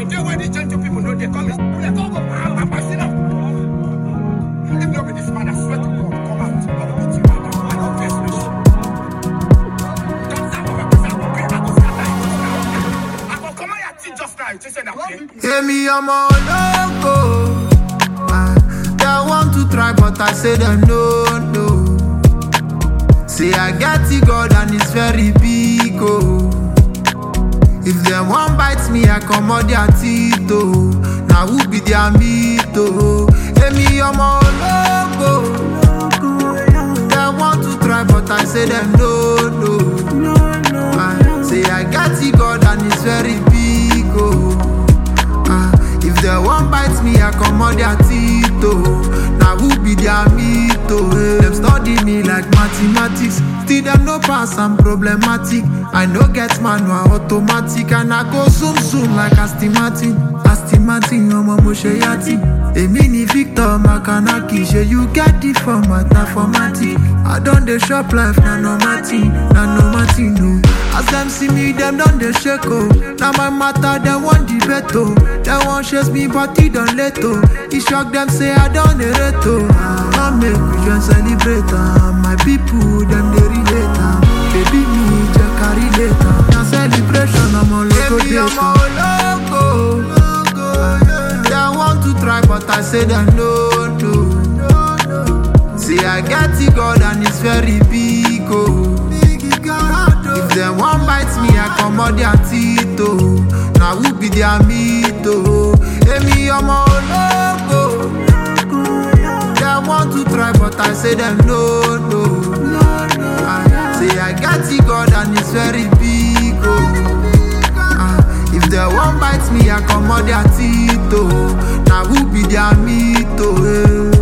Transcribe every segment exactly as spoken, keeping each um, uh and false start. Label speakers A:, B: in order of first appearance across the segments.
A: day when these gentle people know they call me, they call me, I'm a sinner. If not with this man, I swear to God, come out. I will beat you right now. I don't face no shit. Don't start with a person. I will pay. I will scatter you just now. I will come out your teeth just now. You just say that play.
B: Hear me, I'm a loco. They want to try, but I say them no, no. Say I get it God and it's very big, oh. If them one bites me, I come out their teeth, oh. Now who be their meat, oh. Hey me, I'm a loco. They want to try, but I say them no, no. I say I get it God and it's very big, oh. uh, If them one bites me, I come out their teeth, oh. Now who be their meat, oh. Hey. Them study me like mathematics. Still them no pass, I'm problematic. I no get manual automatic. And I go zoom zoom like astigmatic. Astigmatic, I'm a moshayati. A mini Victor Makanaki. Say you get it from mathematic. I done the shop life, na no mati, na no mati, no. As them see me, them done the shake, oh. Now my matter, they want the beto. They want chase me, but he don't let, oh. He shock them, say I done the reto. I make we just celebrate, uh. My people, them they relate, uh. Baby me, just carry later. Now celebration, I'm a loco, baby, I'm a loco, loco, yeah. They want to try, but I say them no, no. See I get it God and it's very big, oh. If them one bites me, I come out their teeth, oh. Now who be their meat, oh. Hey me, I'm a loco. They want to try, but I say them no, no. I say I get it God and it's very big, oh. uh, If they one bites me, I come out their teeth, oh. Now who be their meat, oh. Hey.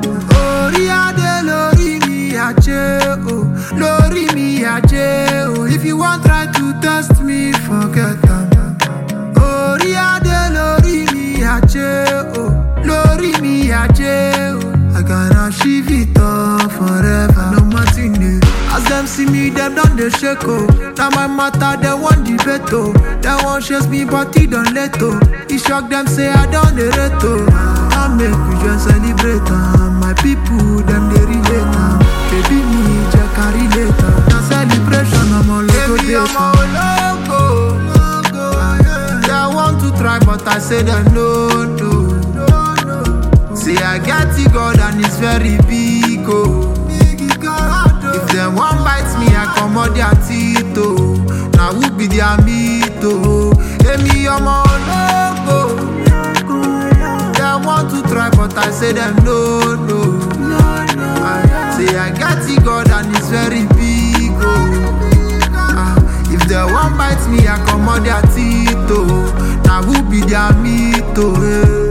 B: Oh, Lori me aje, oh. If you want try to test me, forget them. Oh, Ria de Lori me aje, oh. Lori me aje, oh. I gonna shiv it off forever, no matine. As them see me, them done the shake, oh. Now my matter, they want the beto. They want chase me, but he don't let, oh. He shock them, say I done the reto. I make we just celebrate, uh. My people, them they relate, uh. Baby me, just carry later. Now celebration, I'm a loco, baby, I'm a loco, loco, yeah. They want to try, but I say them no, no, no, no. See I get it God and it's very big, oh. If them one bites me, I come out their teeth, oh. Now who be their meat, oh. Hey me, I'm a loco. They want to try, but I say them no, no. I say I get it God and it's very big, oh. uh, If they one bites me, I come out their teeth, oh. Now who be their meat, oh. Hey.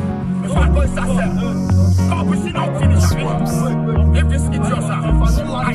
A: If this is yours,